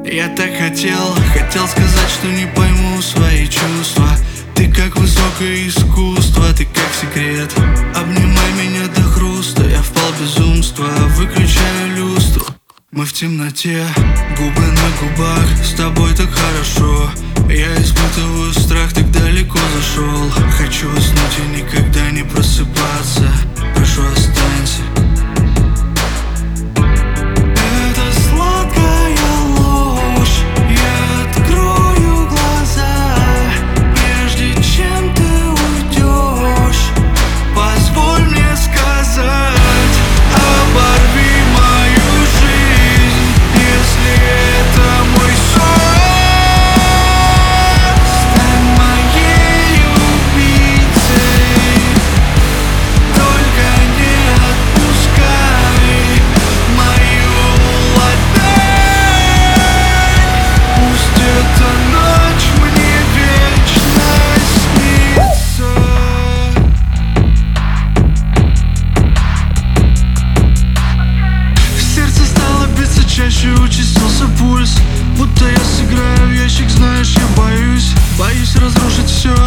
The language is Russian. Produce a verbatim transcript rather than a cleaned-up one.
Я так хотел, хотел сказать, что не пойму свои чувства. Ты как высокое искусство, ты как секрет. Обнимай меня до хруста, я впал в безумство. Выключаю люстру, мы в темноте. Губы на губах, с тобой так хорошо. Я испытываю страх, так далеко зашел. Хочу уснуть и никогда не просыпаться. Прошу, останься. Чаще участился пульс, будто я сыграю в ящик, знаешь, я боюсь. Боюсь разрушить все,